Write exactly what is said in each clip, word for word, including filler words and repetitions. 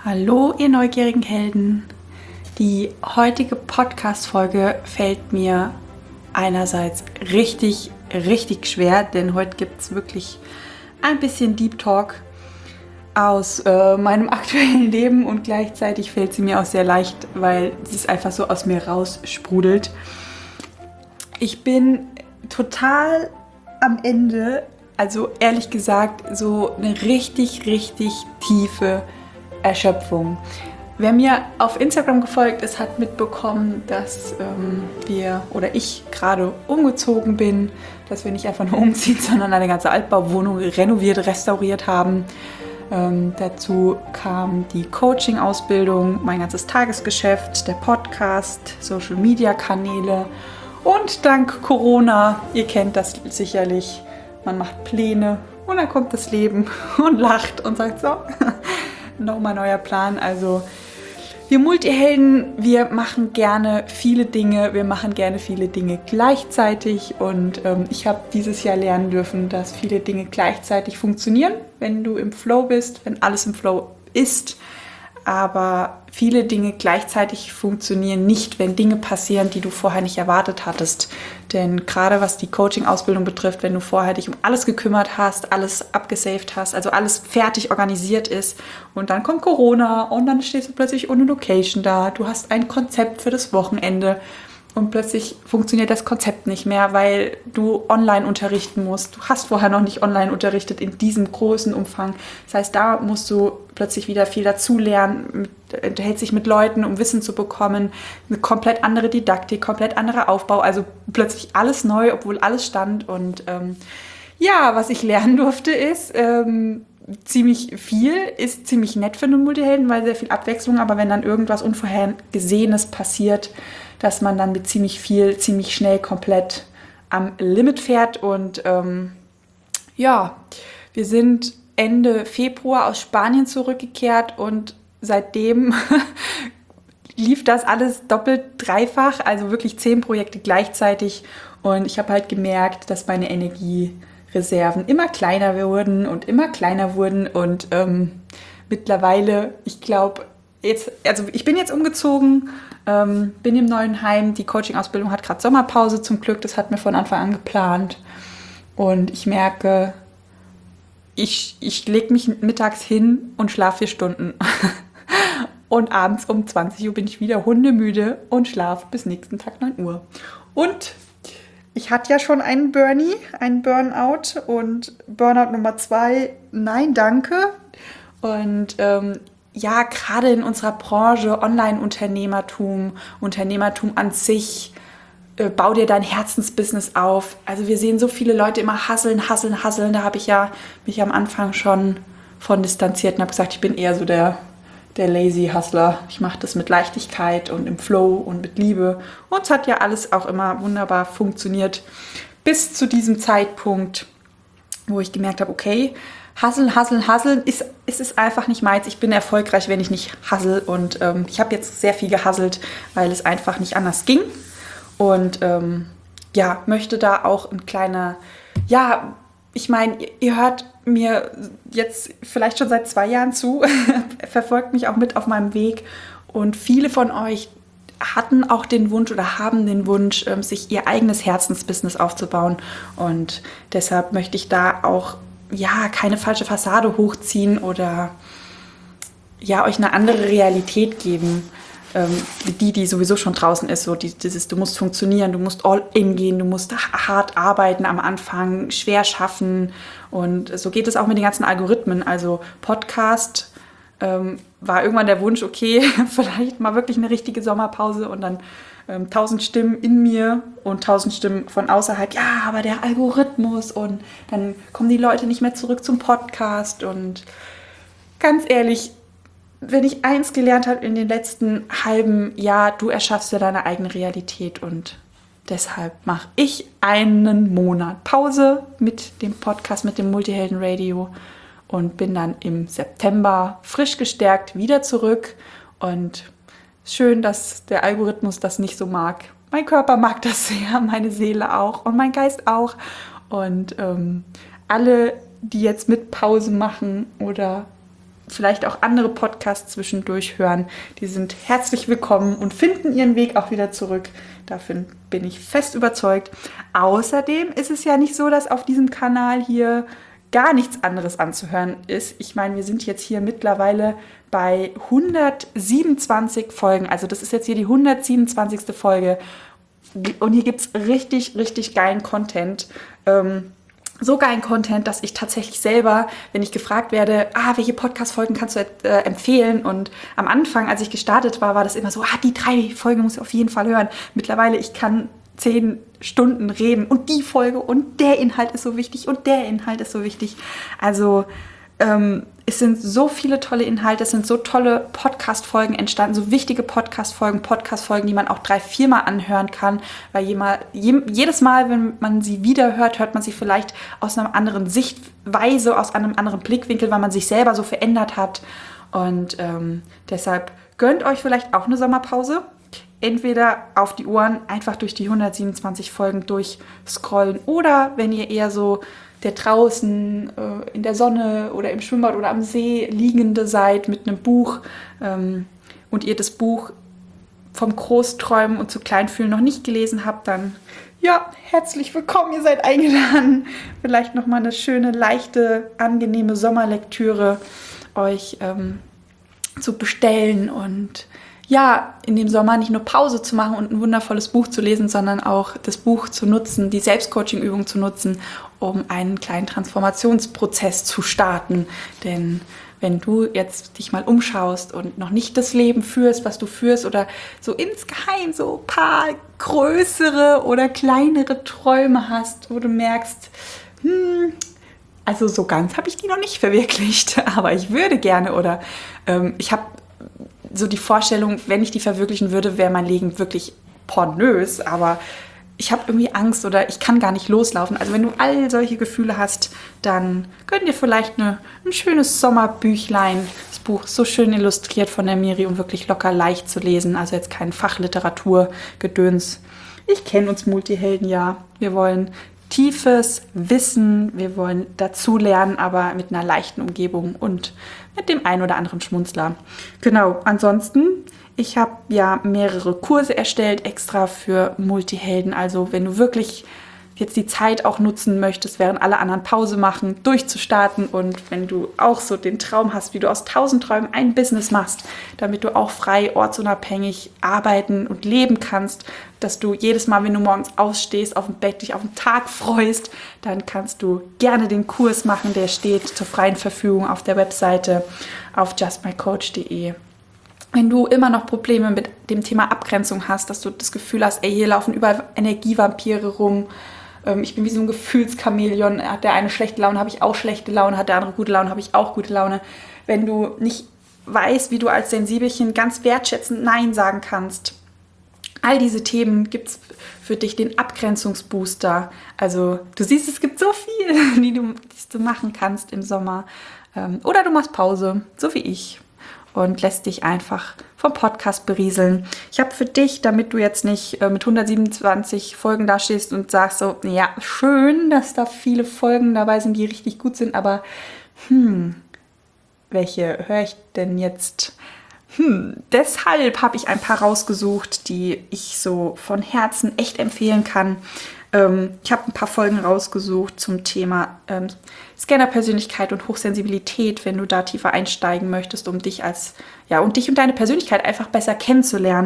Hallo, ihr neugierigen Helden. Die heutige Podcast-Folge fällt mir einerseits richtig, richtig schwer, denn heute gibt es wirklich ein bisschen Deep Talk aus äh, meinem aktuellen Leben und gleichzeitig fällt sie mir auch sehr leicht, weil sie es einfach so aus mir raussprudelt. Ich bin total am Ende, also ehrlich gesagt, so eine richtig, richtig tiefe Erschöpfung. Wer mir auf Instagram gefolgt ist, hat mitbekommen, dass ähm, wir oder ich gerade umgezogen bin, dass wir nicht einfach nur umziehen, sondern eine ganze Altbauwohnung renoviert, restauriert haben. Ähm, dazu kam die Coaching-Ausbildung, mein ganzes Tagesgeschäft, der Podcast, Social-Media-Kanäle und dank Corona, ihr kennt das sicherlich, man macht Pläne und dann kommt das Leben und lacht und sagt so, nochmal neuer Plan. Also wir Multihelden, wir machen gerne viele Dinge, wir machen gerne viele Dinge gleichzeitig und ähm, ich habe dieses Jahr lernen dürfen, dass viele Dinge gleichzeitig funktionieren, wenn du im Flow bist, wenn alles im Flow ist, aber viele Dinge gleichzeitig funktionieren nicht, wenn Dinge passieren, die du vorher nicht erwartet hattest. Denn gerade was die Coaching-Ausbildung betrifft, wenn du vorher dich um alles gekümmert hast, alles abgesaved hast, also alles fertig organisiert ist und dann kommt Corona und dann stehst du plötzlich ohne Location da, du hast ein Konzept für das Wochenende und plötzlich funktioniert das Konzept nicht mehr, weil du online unterrichten musst. Du hast vorher noch nicht online unterrichtet in diesem großen Umfang. Das heißt, da musst du plötzlich wieder viel dazulernen, unterhältst dich mit Leuten, um Wissen zu bekommen. Eine komplett andere Didaktik, komplett anderer Aufbau. Also plötzlich alles neu, obwohl alles stand. Und ähm, ja, was ich lernen durfte, ist ähm, ziemlich viel, ist ziemlich nett für einen Multihelden, weil sehr viel Abwechslung. Aber wenn dann irgendwas Unvorhergesehenes passiert, dass man dann mit ziemlich viel, ziemlich schnell komplett am Limit fährt. Und ähm, ja, wir sind Ende Februar aus Spanien zurückgekehrt und seitdem lief das alles doppelt, dreifach, also wirklich zehn Projekte gleichzeitig. Und ich habe halt gemerkt, dass meine Energiereserven immer kleiner wurden und immer kleiner wurden. Und ähm, mittlerweile, ich glaube, jetzt, also ich bin jetzt umgezogen, ähm, bin im neuen Heim. Die Coaching-Ausbildung hat gerade Sommerpause zum Glück, das hat mir von Anfang an geplant. Und ich merke, ich, ich lege mich mittags hin und schlafe vier Stunden. Und abends um zwanzig Uhr bin ich wieder hundemüde und schlafe bis nächsten Tag neun Uhr. Und ich hatte ja schon einen Burnie, einen Burnout und Burnout Nummer zwei, nein, danke. Und ähm, ja, gerade in unserer Branche, Online-Unternehmertum, Unternehmertum an sich, äh, bau dir dein Herzensbusiness auf. Also wir sehen so viele Leute immer hasseln, hasseln, hasseln. Da habe ich ja mich am Anfang schon von distanziert und habe gesagt, ich bin eher so der, der lazy Hustler. Ich mache das mit Leichtigkeit und im Flow und mit Liebe. Und es hat ja alles auch immer wunderbar funktioniert. Bis zu diesem Zeitpunkt, wo ich gemerkt habe, okay, Hasseln, hasseln, hasseln, ist, ist es einfach nicht meins. Ich bin erfolgreich, wenn ich nicht hassel. Und ähm, ich habe jetzt sehr viel gehasselt, weil es einfach nicht anders ging. Und ähm, ja, möchte da auch ein kleiner, ja, ich meine, ihr, ihr hört mir jetzt vielleicht schon seit zwei Jahren zu, verfolgt mich auch mit auf meinem Weg. Und viele von euch hatten auch den Wunsch oder haben den Wunsch, ähm, sich ihr eigenes Herzensbusiness aufzubauen. Und deshalb möchte ich da auch ja, keine falsche Fassade hochziehen oder ja, euch eine andere Realität geben, ähm, die, die sowieso schon draußen ist. So dieses, du musst funktionieren, du musst all in gehen, du musst hart arbeiten am Anfang, schwer schaffen. Und so geht es auch mit den ganzen Algorithmen. Also Podcast ähm, war irgendwann der Wunsch, okay, vielleicht mal wirklich eine richtige Sommerpause und dann ähm, tausend Stimmen in mir und tausend Stimmen von außerhalb. Ja, aber der Algorithmus und dann kommen die Leute nicht mehr zurück zum Podcast. Und ganz ehrlich, wenn ich eins gelernt habe in den letzten halben Jahr, du erschaffst ja deine eigene Realität und deshalb mache ich einen Monat Pause mit dem Podcast, mit dem Multihelden Radio und bin dann im September frisch gestärkt wieder zurück. Und schön, dass der Algorithmus das nicht so mag. Mein Körper mag das sehr, meine Seele auch und mein Geist auch. Und ähm, alle, die jetzt mit Pause machen oder vielleicht auch andere Podcasts zwischendurch hören, die sind herzlich willkommen und finden ihren Weg auch wieder zurück. Davon bin ich fest überzeugt. Außerdem ist es ja nicht so, dass auf diesem Kanal hier gar nichts anderes anzuhören ist. Ich meine, wir sind jetzt hier mittlerweile bei hundertsiebenundzwanzig Folgen. Also das ist jetzt hier die hundertsiebenundzwanzigste Folge. Und hier gibt es richtig, richtig geilen Content. Ähm, so geilen Content, dass ich tatsächlich selber, wenn ich gefragt werde, ah, welche Podcast-Folgen kannst du äh, empfehlen? Und am Anfang, als ich gestartet war, war das immer so, ah, die drei Folgen muss ich auf jeden Fall hören. Mittlerweile, ich kann zehn Stunden reden und die Folge und der Inhalt ist so wichtig und der Inhalt ist so wichtig. Also ähm, es sind so viele tolle Inhalte, es sind so tolle Podcast-Folgen entstanden, so wichtige Podcast-Folgen, Podcast-Folgen, die man auch drei, viermal anhören kann, weil jemal, je, jedes Mal, wenn man sie wieder hört, hört man sie vielleicht aus einer anderen Sichtweise, aus einem anderen Blickwinkel, weil man sich selber so verändert hat. Und ähm, deshalb gönnt euch vielleicht auch eine Sommerpause. Entweder auf die Ohren einfach durch die hundertsiebenundzwanzig Folgen durchscrollen oder wenn ihr eher so der draußen äh, in der Sonne oder im Schwimmbad oder am See liegende seid mit einem Buch ähm, und ihr das Buch vom Großträumen und zu Kleinfühlen noch nicht gelesen habt, dann ja, herzlich willkommen, ihr seid eingeladen. Vielleicht nochmal eine schöne, leichte, angenehme Sommerlektüre euch ähm, zu bestellen und ja, in dem Sommer nicht nur Pause zu machen und ein wundervolles Buch zu lesen, sondern auch das Buch zu nutzen, die Selbstcoaching-Übung zu nutzen, um einen kleinen Transformationsprozess zu starten. Denn wenn du jetzt dich mal umschaust und noch nicht das Leben führst, was du führst oder so insgeheim so ein paar größere oder kleinere Träume hast, wo du merkst, hm, also so ganz habe ich die noch nicht verwirklicht, aber ich würde gerne oder ähm, ich habe so die Vorstellung, wenn ich die verwirklichen würde, wäre mein Leben wirklich pornös, aber ich habe irgendwie Angst oder ich kann gar nicht loslaufen. Also wenn du all solche Gefühle hast, dann gönn dir vielleicht eine, ein schönes Sommerbüchlein. Das Buch ist so schön illustriert von der Miri und wirklich locker leicht zu lesen. Also jetzt kein Fachliteraturgedöns. Ich kenne uns Multihelden ja. Wir wollen tiefes Wissen, wir wollen dazulernen, aber mit einer leichten Umgebung und mit dem einen oder anderen Schmunzler. Genau, ansonsten, ich habe ja mehrere Kurse erstellt, extra für Multihelden. Also wenn du wirklich jetzt die Zeit auch nutzen möchtest, während alle anderen Pause machen, durchzustarten und wenn du auch so den Traum hast, wie du aus tausend Träumen ein Business machst, damit du auch frei, ortsunabhängig arbeiten und leben kannst, dass du jedes Mal, wenn du morgens aufstehst, auf dem Bett dich auf den Tag freust, dann kannst du gerne den Kurs machen, der steht zur freien Verfügung auf der Webseite auf just my coach punkt de. Wenn du immer noch Probleme mit dem Thema Abgrenzung hast, dass du das Gefühl hast, ey, hier laufen überall Energievampire rum, ich bin wie so ein Gefühlschamäleon, hat der eine schlechte Laune, habe ich auch schlechte Laune, hat der andere gute Laune, habe ich auch gute Laune. Wenn du nicht weißt, wie du als Sensibelchen ganz wertschätzend Nein sagen kannst, all diese Themen gibt es für dich den Abgrenzungsbooster. Also du siehst, es gibt so viel, die du, die du machen kannst im Sommer. Oder du machst Pause, so wie ich. Und lässt dich einfach vom Podcast berieseln. Ich habe für dich, damit du jetzt nicht äh, mit hundertsiebenundzwanzig Folgen dastehst und sagst so, ja, schön, dass da viele Folgen dabei sind, die richtig gut sind, aber hm, welche höre ich denn jetzt? Hm, deshalb habe ich ein paar rausgesucht, die ich so von Herzen echt empfehlen kann. Ähm, ich habe ein paar Folgen rausgesucht zum Thema ähm, Scanner-Persönlichkeit und Hochsensibilität, wenn du da tiefer einsteigen möchtest, um dich als, ja, und dich und deine Persönlichkeit einfach besser kennenzulernen.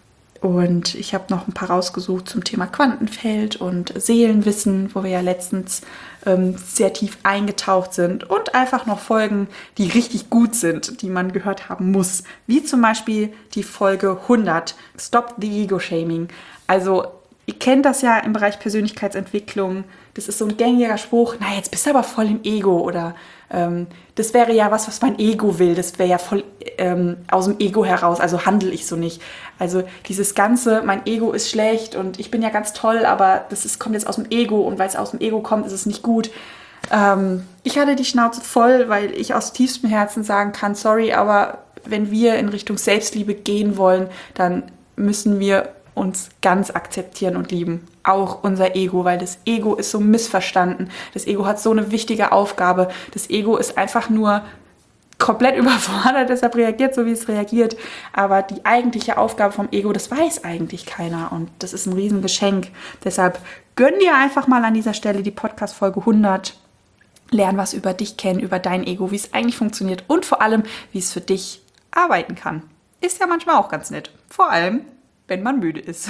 Und ich habe noch ein paar rausgesucht zum Thema Quantenfeld und Seelenwissen, wo wir ja letztens ähm, sehr tief eingetaucht sind. Und einfach noch Folgen, die richtig gut sind, die man gehört haben muss. Wie zum Beispiel die Folge hundert, Stop the Ego Shaming. Also ihr kennt das ja im Bereich Persönlichkeitsentwicklung. Das ist so ein gängiger Spruch, na jetzt bist du aber voll im Ego oder ähm, das wäre ja was, was mein Ego will. Das wäre ja voll ähm, aus dem Ego heraus, also handle ich so nicht. Also dieses Ganze, mein Ego ist schlecht und ich bin ja ganz toll, aber das ist, kommt jetzt aus dem Ego und weil es aus dem Ego kommt, ist es nicht gut. Ähm, ich hatte die Schnauze voll, weil ich aus tiefstem Herzen sagen kann, sorry, aber wenn wir in Richtung Selbstliebe gehen wollen, dann müssen wir uns ganz akzeptieren und lieben. Auch unser Ego, weil das Ego ist so missverstanden. Das Ego hat so eine wichtige Aufgabe. Das Ego ist einfach nur komplett überfordert, deshalb reagiert so, wie es reagiert. Aber die eigentliche Aufgabe vom Ego, das weiß eigentlich keiner. Und das ist ein Riesengeschenk. Deshalb gönn dir einfach mal an dieser Stelle die Podcast-Folge hundert. Lern was über dich kennen, über dein Ego, wie es eigentlich funktioniert und vor allem, wie es für dich arbeiten kann. Ist ja manchmal auch ganz nett. Vor allem, wenn man müde ist.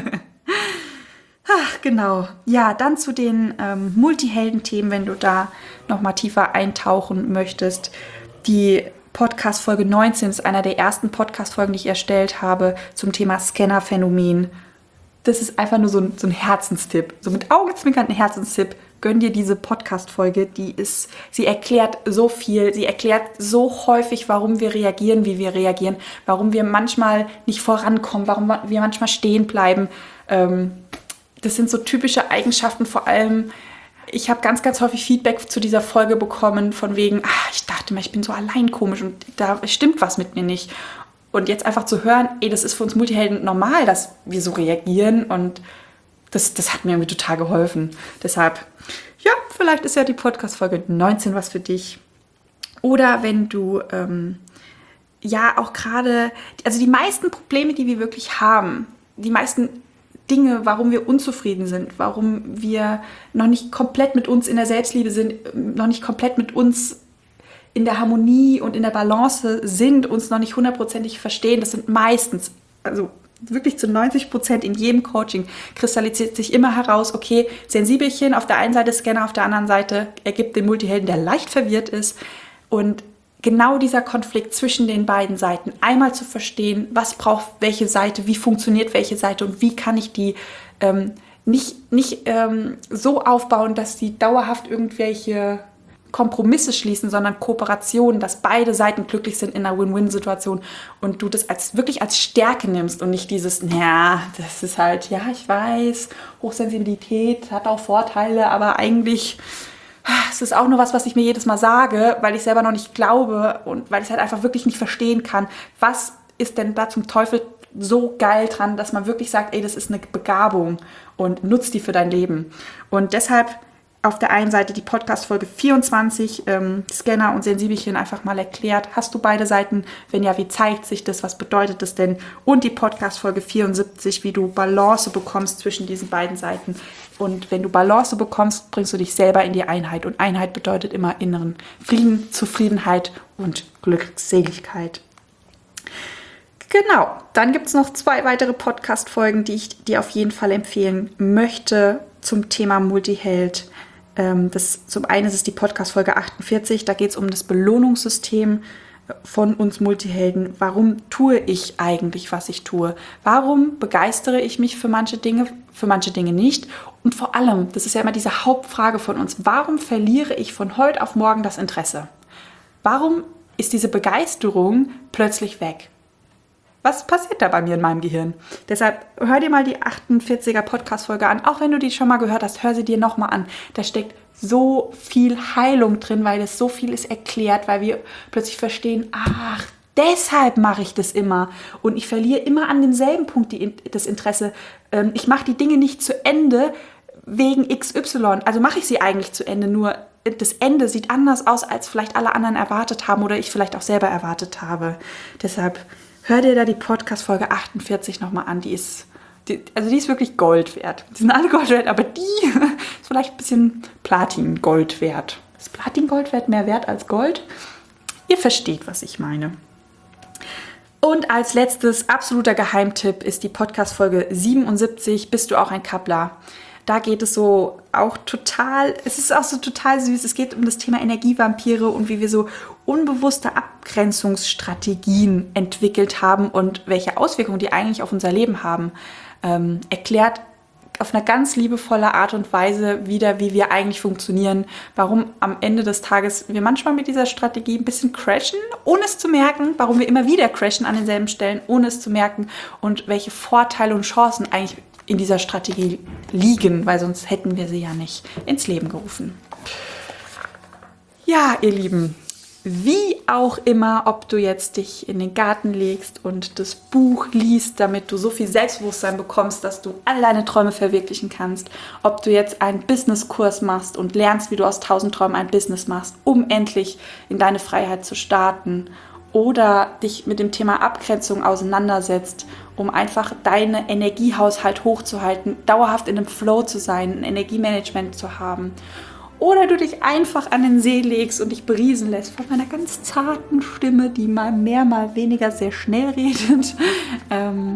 Ach, genau. Ja, dann zu den ähm, Multihelden-Themen, wenn du da nochmal tiefer eintauchen möchtest. Die Podcast-Folge neunzehn ist einer der ersten Podcast-Folgen, die ich erstellt habe zum Thema Scanner-Phänomen. Das ist einfach nur so ein, so ein Herzenstipp. So mit augenzwinkernden Herzenstipp. Gönn dir diese Podcast-Folge. Die ist, sie erklärt so viel. Sie erklärt so häufig, warum wir reagieren, wie wir reagieren. Warum wir manchmal nicht vorankommen. Warum wir manchmal stehen bleiben. Ähm, das sind so typische Eigenschaften, vor allem. Ich habe ganz, ganz häufig Feedback zu dieser Folge bekommen, von wegen, ach, ich dachte mal, ich bin so allein komisch und da stimmt was mit mir nicht. Und jetzt einfach zu hören, ey, das ist für uns Multihelden normal, dass wir so reagieren und das, das hat mir irgendwie total geholfen. Deshalb, ja, vielleicht ist ja die Podcast-Folge neunzehn was für dich. Oder wenn du, ähm, ja, auch gerade, also die meisten Probleme, die wir wirklich haben, die meisten Dinge, warum wir unzufrieden sind, warum wir noch nicht komplett mit uns in der Selbstliebe sind, noch nicht komplett mit uns in der Harmonie und in der Balance sind, uns noch nicht hundertprozentig verstehen. Das sind meistens, also wirklich zu neunzig Prozent in jedem Coaching kristallisiert sich immer heraus, okay, Sensibelchen auf der einen Seite, Scanner auf der anderen Seite ergibt den Multihelden, der leicht verwirrt ist. Und genau dieser Konflikt zwischen den beiden Seiten, einmal zu verstehen, was braucht welche Seite, wie funktioniert welche Seite und wie kann ich die ähm, nicht, nicht ähm, so aufbauen, dass sie dauerhaft irgendwelche Kompromisse schließen, sondern Kooperationen, dass beide Seiten glücklich sind in einer Win-Win-Situation und du das als wirklich als Stärke nimmst und nicht dieses, ja, das ist halt, ja, ich weiß, Hochsensibilität hat auch Vorteile, aber eigentlich es ist auch nur was, was ich mir jedes Mal sage, weil ich selber noch nicht glaube und weil ich es halt einfach wirklich nicht verstehen kann. Was ist denn da zum Teufel so geil dran, dass man wirklich sagt, ey, das ist eine Begabung und nutzt die für dein Leben. Und deshalb auf der einen Seite die Podcast-Folge vierundzwanzig, ähm, Scanner und Sensibelchen einfach mal erklärt. Hast du beide Seiten? Wenn ja, wie zeigt sich das? Was bedeutet das denn? Und die Podcast-Folge vierundsiebzig, wie du Balance bekommst zwischen diesen beiden Seiten. Und wenn du Balance bekommst, bringst du dich selber in die Einheit. Und Einheit bedeutet immer inneren Frieden, Zufriedenheit und Glückseligkeit. Genau, dann gibt es noch zwei weitere Podcast-Folgen, die ich dir auf jeden Fall empfehlen möchte zum Thema Multiheld. Das, zum einen ist es die Podcast-Folge achtundvierzig, da geht es um das Belohnungssystem von uns Multihelden. Warum tue ich eigentlich, was ich tue? Warum begeistere ich mich für manche Dinge, für manche Dinge nicht? Und vor allem, das ist ja immer diese Hauptfrage von uns, warum verliere ich von heute auf morgen das Interesse? Warum ist diese Begeisterung plötzlich weg? Was passiert da bei mir in meinem Gehirn? Deshalb hör dir mal die achtundvierziger Podcast-Folge an. Auch wenn du die schon mal gehört hast, hör sie dir nochmal an. Da steckt so viel Heilung drin, weil es so viel ist erklärt, weil wir plötzlich verstehen, ach, deshalb mache ich das immer. Und ich verliere immer an demselben Punkt die, das Interesse. Ich mache die Dinge nicht zu Ende wegen X Y. Also mache ich sie eigentlich zu Ende, nur das Ende sieht anders aus, als vielleicht alle anderen erwartet haben oder ich vielleicht auch selber erwartet habe. Deshalb hör dir da die Podcast-Folge achtundvierzig nochmal an. Die ist, die, also die ist wirklich Gold wert. Die sind alle Gold wert, aber die ist vielleicht ein bisschen Platin-Gold wert. Ist Platin-Gold wert mehr wert als Gold? Ihr versteht, was ich meine. Und als letztes absoluter Geheimtipp ist die Podcast-Folge siebenundsiebzig. Bist du auch ein Kappler? Da geht es so auch total, es ist auch so total süß, es geht um das Thema Energievampire und wie wir so unbewusste Abgrenzungsstrategien entwickelt haben und welche Auswirkungen die eigentlich auf unser Leben haben. Ähm, erklärt auf eine ganz liebevolle Art und Weise wieder, wie wir eigentlich funktionieren, warum am Ende des Tages wir manchmal mit dieser Strategie ein bisschen crashen, ohne es zu merken, warum wir immer wieder crashen an denselben Stellen, ohne es zu merken und welche Vorteile und Chancen eigentlich in dieser Strategie liegen, weil sonst hätten wir sie ja nicht ins Leben gerufen. Ja, ihr Lieben, Wie auch immer, ob du jetzt dich in den Garten legst und das Buch liest, damit du so viel Selbstbewusstsein bekommst, dass du all deine Träume verwirklichen kannst, ob du jetzt einen Businesskurs machst und lernst, wie du aus tausend Träumen ein Business machst, um endlich in deine Freiheit zu starten, oder dich mit dem Thema Abgrenzung auseinandersetzt, um einfach deinen Energiehaushalt hochzuhalten, dauerhaft in einem Flow zu sein, ein Energiemanagement zu haben. Oder du dich einfach an den See legst und dich beriesen lässt von meiner ganz zarten Stimme, die mal mehr, mal weniger sehr schnell redet. Ähm,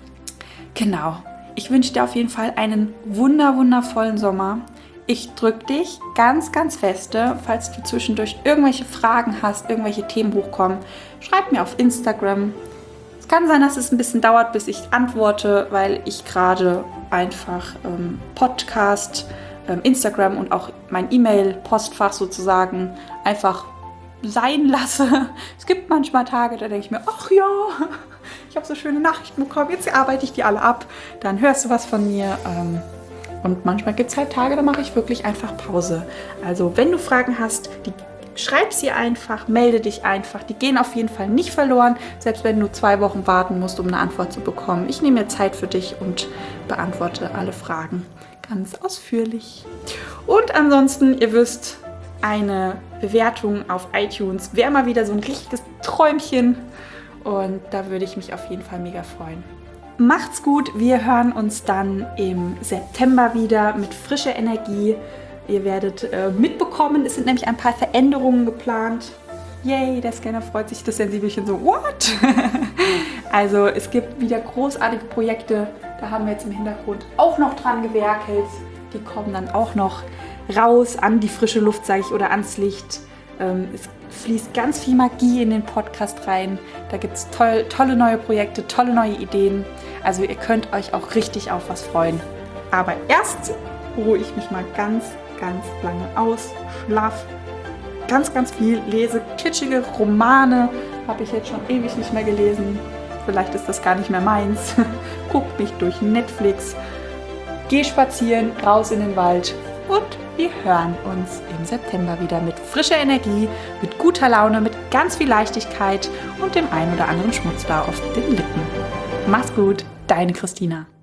genau. Ich wünsche dir auf jeden Fall einen wunder, wundervollen Sommer. Ich drücke dich ganz, ganz feste. Falls du zwischendurch irgendwelche Fragen hast, irgendwelche Themen hochkommen, schreib mir auf Instagram. Es kann sein, dass es ein bisschen dauert, bis ich antworte, weil ich gerade einfach ähm, Podcast, ähm, Instagram und auch mein E-Mail-Postfach sozusagen einfach sein lasse. Es gibt manchmal Tage, da denke ich mir, ach ja, ich habe so schöne Nachrichten bekommen, jetzt arbeite ich die alle ab. Dann hörst du was von mir. Ähm, Und manchmal gibt es halt Tage, da mache ich wirklich einfach Pause. Also wenn du Fragen hast, die, schreib sie einfach, melde dich einfach. Die gehen auf jeden Fall nicht verloren, selbst wenn du zwei Wochen warten musst, um eine Antwort zu bekommen. Ich nehme mir Zeit für dich und beantworte alle Fragen ganz ausführlich. Und ansonsten, ihr wisst, eine Bewertung auf iTunes wäre mal wieder so ein richtiges Träumchen. Und da würde ich mich auf jeden Fall mega freuen. Macht's gut, wir hören uns dann im September wieder mit frischer Energie. Ihr werdet äh, mitbekommen, es sind nämlich ein paar Veränderungen geplant. Yay, der Scanner freut sich, das Sensibelchen so, what? Also es gibt wieder großartige Projekte, da haben wir jetzt im Hintergrund auch noch dran gewerkelt. Die kommen dann auch noch raus an die frische Luft, sage ich, oder ans Licht. Ähm, es fließt ganz viel Magie in den Podcast rein. Da gibt es toll, tolle neue Projekte, tolle neue Ideen. Also ihr könnt euch auch richtig auf was freuen. Aber erst ruhe ich mich mal ganz, ganz lange aus, schlaf ganz, ganz viel, lese kitschige Romane. Habe ich jetzt schon ewig nicht mehr gelesen. Vielleicht ist das gar nicht mehr meins. Guck mich durch Netflix. Geh spazieren, raus in den Wald. Und wir hören uns im September wieder mit frischer Energie, mit guter Laune, mit ganz viel Leichtigkeit und dem einen oder anderen Schmutz da auf den Lippen. Mach's gut, deine Christina.